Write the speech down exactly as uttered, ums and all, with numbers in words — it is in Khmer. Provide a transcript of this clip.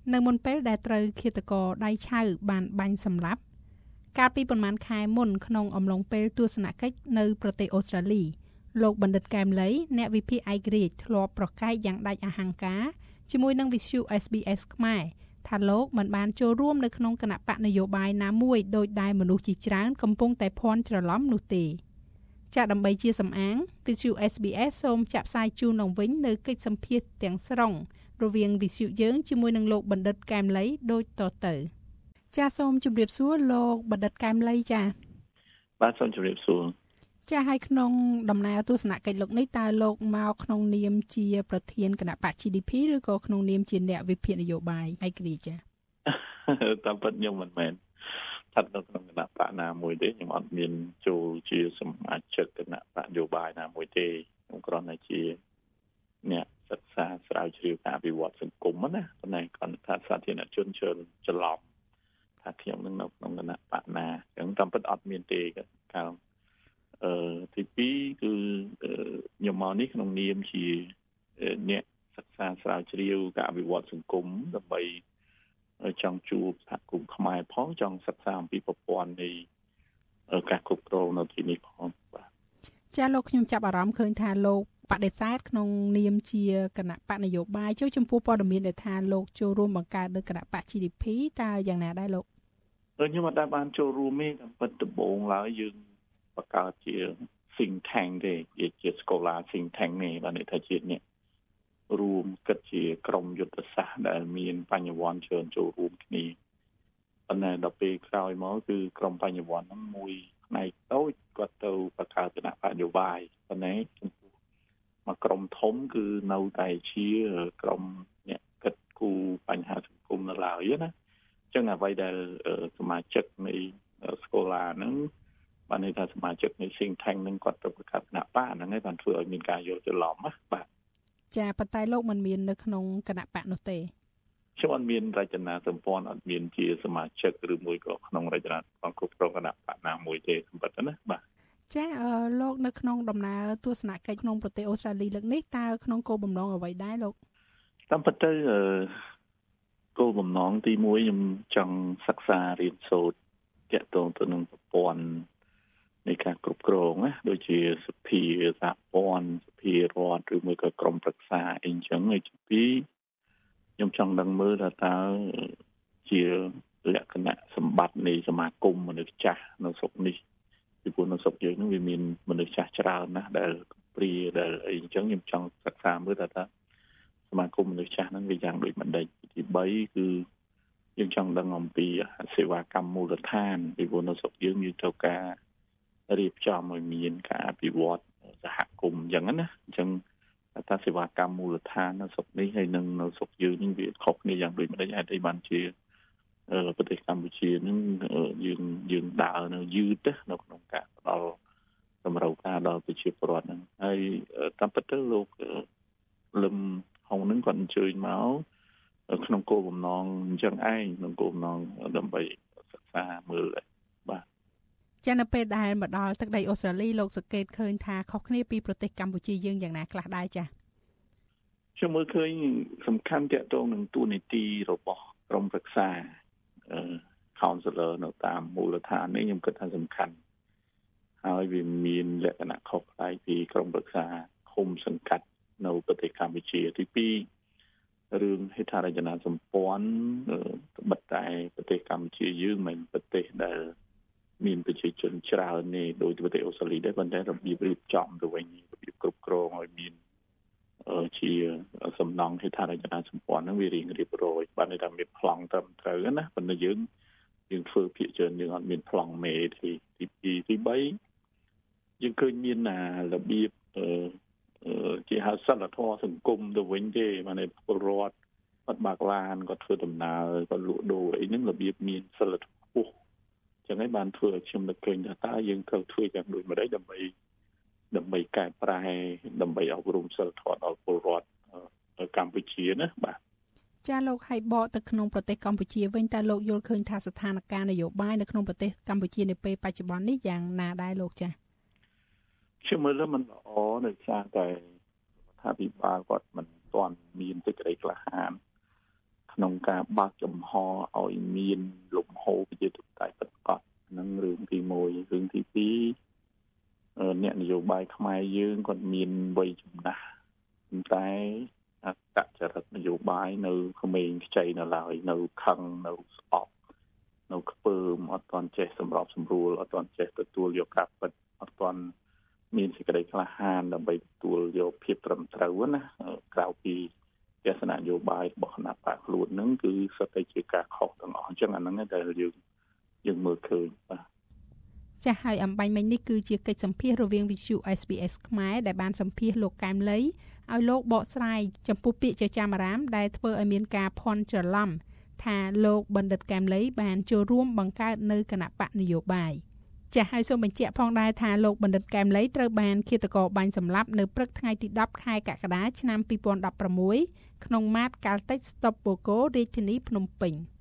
នៅមុនពេលដែលត្រូវឃាតករដៃឆៅបានបាញ់សម្លាប់កាលពីប្រមាណខែមុនក្នុងអំឡុងពេលទស្សនកិច្ចនៅប្រទេសអូស្ត្រាលីលោកបណ្ឌិតកែមលីអ្នកវិភាគឯករាជ្យធ្លាប់ប្រកែកយ៉ាងដាច់អហង្ការជាមួយនឹងវិទ្យុ เอส บี เอส ខ្មែរថាលោកមិនបានចូលរួមនៅក្នុងគណៈបកនយោបាយណាមួយដោយដែលមនុស្សជាច្រើនកំពុងតែភ័ន្តច្រឡំនោះទេចាក់ដើម្បីជាសំអាងវិទ្យុ เอส บี เอส សូមចាក់ផ្សាយជូនឡើងវិញនៅកិច្ចសម្ភាសន៍ទាំងស្រុងរវាងវិទ្យុយើងជាមួយនឹងលោកបណ្ឌិតកែមលីដូចតទៅចាសូមជម្រាបសួរលោកបណ្ឌិតកែមលីចាបាទសូមជម្រាបសួរចាឲ្យក្នុងដំណើរទស្សនកិច្ចលោកនេះតើលោកមកក្នុងនាមជាប្រធានគណៈបក ជី ឌី ភី ឬក៏ក្នុងនាមជាអ្នកវិភាគនយោបាយឯករាជ្យចាតាមពិតខ្ញុំមិនមែនស្ថិតនៅក្នុងគណៈបកណាមួយទេខ្ញុំអត់មានចូលជាសមាជិកគណៈបកនយោបាយណាមួយទេខ្ញុំគ្រាន់តែជាអ្នកសិក្សាស្រាវជ្រាវការវិវត្តសង្គមណាប៉ុន្តែគាត់ថាសាធារណជនជឿច្រឡំថាខ្ញុំនឹងនៅក្នុងគណៈបកណាអញ្ចឹងតាមពិតអត់មានទេកាលអឺទីពីរគឺខ្ញុំមកនេះក្នុងនាមជាអ្នកសិក្សាស្រាវជ្រាវការវិវត្តសង្គមដើម្បីចង់ជួបសហគមន៍ខ្មែរផងចង់សិក្សាអំពីប្រព័ន្ធនៃការគ្រប់គ្រងនៅទីនេះផងបាទចាលោកខ្ញុំចាប់អារម្មណ៍ឃើញថាលោកបដិសេធក្នុងនាមជាគណៈបកនយោបាយចូលចំពោះព័ត៌មានដែលថាលោកចូលរួមបង្កើតនៅគណៈបក ជី ឌី ភី តើយ៉ាងណាដែរលោកខ្ញុំអត់ដែលបានចូលរួមទេតែពិតដំបូងឡើយយើងបង្កើតជា think tank ទេជាជា scholar think tank នេះបានន័យថាជាអ្នករួមគិតជាក្រុមយុទ្ធសាស្ត្រដែលមានបញ្ញវន្តច្រើនចូលរួមគ្នាប៉ុន្តែដល់ពេលក្រោយមកគឺក្រុមបញ្ញវន្តហ្នឹងមួយផ្នែកតូចគាត់ទៅបង្កើតគណៈបកនយោបាយប៉ុន្តែចំពោះមកក្រុមធំគឺនៅតែជាក្រុមអ្នកគិតគូរបញ្ហាសង្គមនៅឡើយណាអញ្ចឹងអ្វីដែលសមាជិកនៃ scholar ហ្នឹងបានន័យថាសមាជិកនៃ think tank ហ្នឹងគាត់ទៅបង្កើតគណៈបកហ្នឹងហើយបានធ្វើឲ្យមានការយល់ច្រឡំណាបាទចាប៉ុន្តែលោកមិនមាននៅក្នុងគណៈបកនោះទេខ្ញុំអត់មានរចនាសម្ព័ន្ធអត់មានជាសមាជិកឬមួយក៏ក្នុងរចនាសម្ព័ន្ធគ្រប់គ្រងគណៈបកណាមួយទេសម្បត្តិណាបាទចាលោកនៅក្នុងដំណើរទស្សនកិច្ចក្នុងប្រទេសអូស្ត្រាលីលើកនេះតើក្នុងគោលបំណងអ្វីដែរលោកតាមពិតទៅគោលបំណងទីមួយខ្ញុំចង់សិក្សារៀនសូត្រទាក់ទងទៅនឹងប្រព័ន្ធនៃការគ្រប់គ្រងណាដូចជាសភាសហព័ន្ធសភារដ្ឋឬមួយក៏ក្រុមប្រឹក្សាអីចឹងហើយទីពីរខ្ញុំចង់ដឹងមើលថាតើជាលក្ខណៈសម្បត្តិនៃសមាគមមនុស្សចាស់នៅស្រុកនេះពីព្រោះនៅស្រុកយើងហ្នឹងវាមានមនុស្សចាស់ច្រើនណាស់ដែលព្រាដែលអីចឹងខ្ញុំចង់សិក្សាមើលថាតើសមាគមមនុស្សចាស់ហ្នឹងវាយ៉ាងដូចម្ដេចទីបីគឺយើងចង់ដឹងអំពីសេវាកម្មមូលដ្ឋានពីព្រោះនៅស្រុកយើងមានត្រូវការរៀបចំឲ្យមានការអភិវឌ្ឍសហគមន៍អញ្ចឹងណាអញ្ចឹងថាសេវាកម្មមូលដ្ឋាននៅស្រុកនេះហើយនឹងនៅស្រុកយើងនេះវាខុសគ្នាយ៉ាងដូចម្ដេចហេតុអីបានជាប្រទេសកម្ពុជានឹងយើងយើងដើរនៅយឺតនៅក្នុងការផ្ដល់តម្រូវការដល់ប្រជាពលរដ្ឋហ្នឹងហើយតាមពិតទៅលោកលឹមហុងហ្នឹងគាត់អញ្ជើញមកក្នុងគោលបំណងអញ្ចឹងឯងក្នុងគោលបំណងដើម្បីសិក្សាមើលបាទចានៅពេលដែលមកដល់ទឹកដីអូស្ត្រាលីលោកសង្កេតឃើញថាខុសគ្នាពីប្រទេសកម្ពុជាយើងយ៉ាងណាខ្លះដែរចាខ្ញុំមើលឃើញសំខាន់តាក់ទងនឹងតួនាទីរបស់ក្រុមប្រឹក្សាអឺ counselor នៅតាមមូលដ្ឋាននេះខ្ញុំគិតថាសំខាន់ហើយវាមានលក្ខណៈខុសប្លែកពីក្រុមប្រឹក្សាឃុំសង្កាត់នៅប្រទេសកម្ពុជាទីពីររឿងហេដ្ឋារចនាសម្ព័ន្ធបិទតែប្រទេសកម្ពុជាយើងមិនប្រទេសដែលមានប្រជាជនច្រើននេះដោយប្រទេសអូស្ត្រាលីដែរប៉ុន្តែរបៀបរៀបចំទៅវិញរបៀបគ្រប់គ្រងឲ្យមានជាសំណង់ហេដ្ឋារចនាសម្ព័ន្ធហ្នឹងវារៀងរៀបរយបានន័យថាមានប្លង់ត្រឹមត្រូវណាប៉ុន្តែយើងយើងធ្វើភាគច្រើនយើងអត់មានប្លង់មេទីទីពីរទីបីយើងឃើញមានរបៀបជាហៅសិលធម៌សង្គមទៅវិញទេបានន័យពលរដ្ឋគាត់បើកឡានគាត់ធ្វើដំណើរគាត់លក់ដូរអីហ្នឹងរបៀបមានសិលធម៌ខ្ពស់ចឹងហើយបានធ្វើឲ្យខ្ញុំនឹកឃើញថាតើយើងត្រូវធ្វើយ៉ាងដូចម្តេចដើម្បីដើម្បីកែប្រែដើម្បីអប់រំសិលធម៌ដល់ពលរដ្ឋកម្ពុជាណាបាទចាលោកឲ្យបកទៅក្នុងប្រទេសកម្ពុជាវិញតើលោកយល់ឃើញថាស្ថានភាពនយោបាយនៅក្នុងប្រទេសកម្ពុជានាពេលបច្ចុប្បន្ននេះយ៉ាងណាដែរលោកចាខ្ញុំមើលទៅมันល្អនៅសារតែរដ្ឋាភិបាលគាត់មិនទាន់មានសេចក្តីក្លាហានក្នុងក្នុងការបើកចំហឲ្យមានលំហូរប្រជាធិបតេយ្យពិតប្រាកដនឹងរឿងទីមួយរឿងទីពីរអ្នកនយោបាយខ្មែរយើងគាត់មានវ័យចំណាស់តែអត្តចរិតនយោបាយនៅក្មេងខ្ចីនៅឡើយនៅខឹងនៅស្អប់នៅខ្ពើមអត់ទាន់ចេះសម្របសម្រួលអត់ទាន់ចេះទទួលយកការពិតអត់ទាន់មានសេចក្តីក្លាហានដើម្បីទទួលយកភាពត្រឹមត្រូវណាក្រៅពីទស្សនៈនយោបាយរបស់គណៈបកខ្លួនហ្នឹងគឺសុទ្ធតែជាការខុសទាំងអស់អញ្ចឹងអាហ្នឹងដែលយើងយើងមើលឃើញបាទចាស់ហើយអំបញ្ញមិញនេះគឺជាកិច្ចសម្ភាសរវាងវិទ្យុ เอส บี เอส ខ្មែរដែលបានសម្ភាសលោកកែមលីឲ្យលោកបកស្រាយចំពោះពាក្យចចាមអារាមដែលធ្វើឲ្យមានការភ័ន្តច្រឡំថាលោកបណ្ឌិតកែមលីបានចូលរួមបង្កើតនៅគណៈបកនយោបាយចាស់ហើយសូមបញ្ជាក់ផងដែរថាលោកបណ្ឌិតកែមលីត្រូវបានឃាតករបាញ់សម្លាប់នៅព្រឹកថ្ងៃទីដប់ខែកក្កដាឆ្នាំពីរពាន់ដប់ប្រាំមួយក្នុងម៉ាតកាល់តិចស្តុបបូកូរាជធានីភ្នំពេញ